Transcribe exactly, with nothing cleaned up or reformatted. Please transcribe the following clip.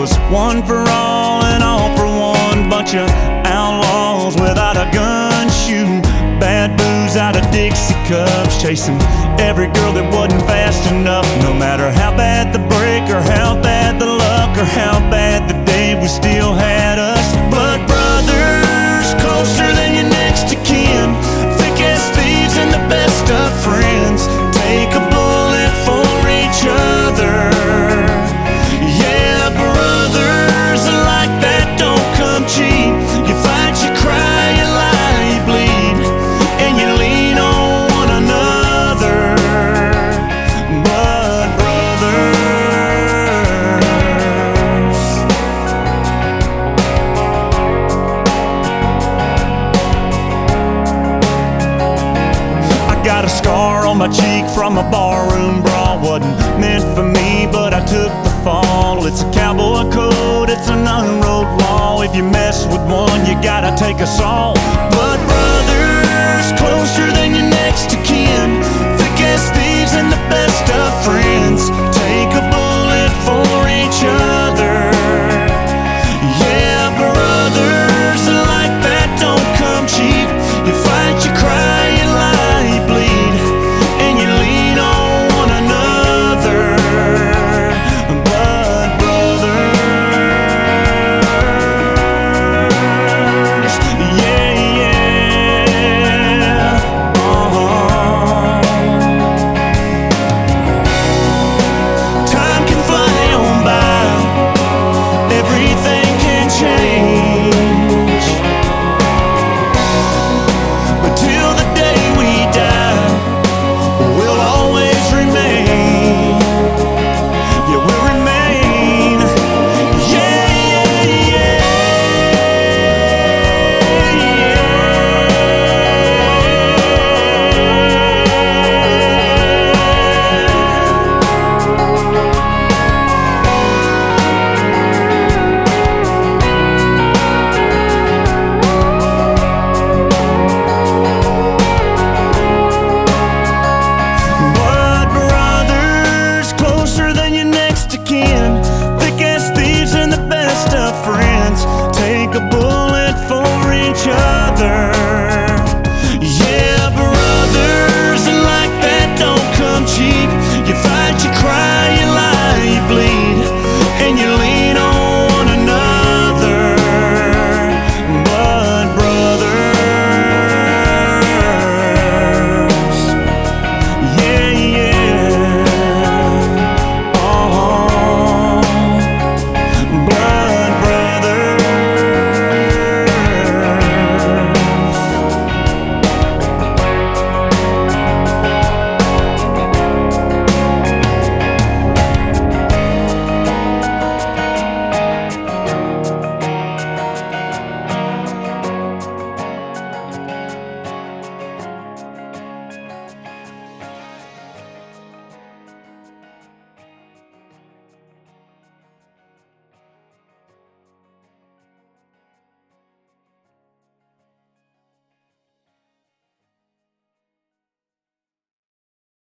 was one for all and all for one. Bunch of outlaws without a gun, shooting bad booze out of Dixie cups, chasing every girl that wasn't fast enough. No matter how bad the break or how bad the luck or how bad the day, we still had us. Blood brothers, closer than your next to kin, thick as thieves and the best of friends. Take a bullet for each other. Yeah, brothers like that don't come cheap. You fight, you cry, you lie, you bleed, and you lean on one another. Blood brothers. I got a scar on my cheek from a barroom brawl. Wasn't meant for me, but I took the fall. It's a cowboy code, it's an unwrote law. If you mess with one, you gotta take us all. Blood brothers.